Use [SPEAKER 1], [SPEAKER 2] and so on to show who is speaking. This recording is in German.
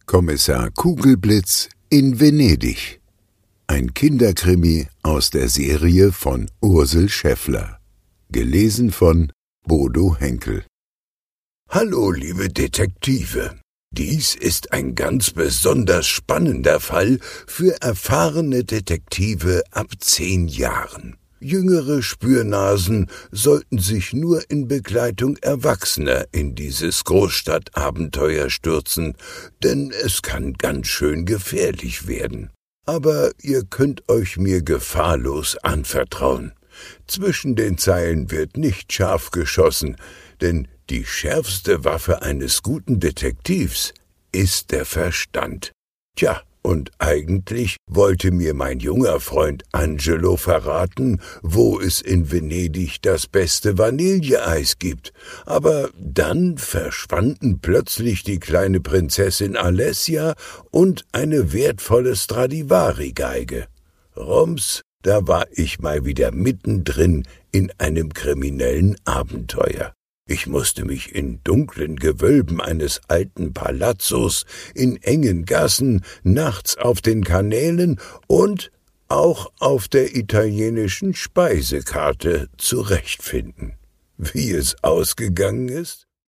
[SPEAKER 1] Kommissar Kugelblitz in Venedig. Ein Kinderkrimi aus der Serie von Ursel Schäffler. Gelesen von Bodo Henkel.
[SPEAKER 2] Hallo, liebe Detektive. Dies ist ein ganz besonders spannender Fall für erfahrene Detektive ab 10 Jahren. Jüngere Spürnasen sollten sich nur in Begleitung Erwachsener in dieses Großstadtabenteuer stürzen, denn es kann ganz schön gefährlich werden. Aber ihr könnt euch mir gefahrlos anvertrauen. Zwischen den Zeilen wird nicht scharf geschossen, denn die schärfste Waffe eines guten Detektivs ist der Verstand. Tja, und eigentlich wollte mir mein junger Freund Angelo verraten, wo es in Venedig das beste Vanilleeis gibt. Aber dann verschwanden plötzlich die kleine Prinzessin Alessia und eine wertvolle Stradivari-Geige. Rums, da war ich mal wieder mittendrin in einem kriminellen Abenteuer. Ich musste mich in dunklen Gewölben eines alten Palazzos, in engen Gassen, nachts auf den Kanälen und auch auf der italienischen Speisekarte zurechtfinden. Wie es ausgegangen ist?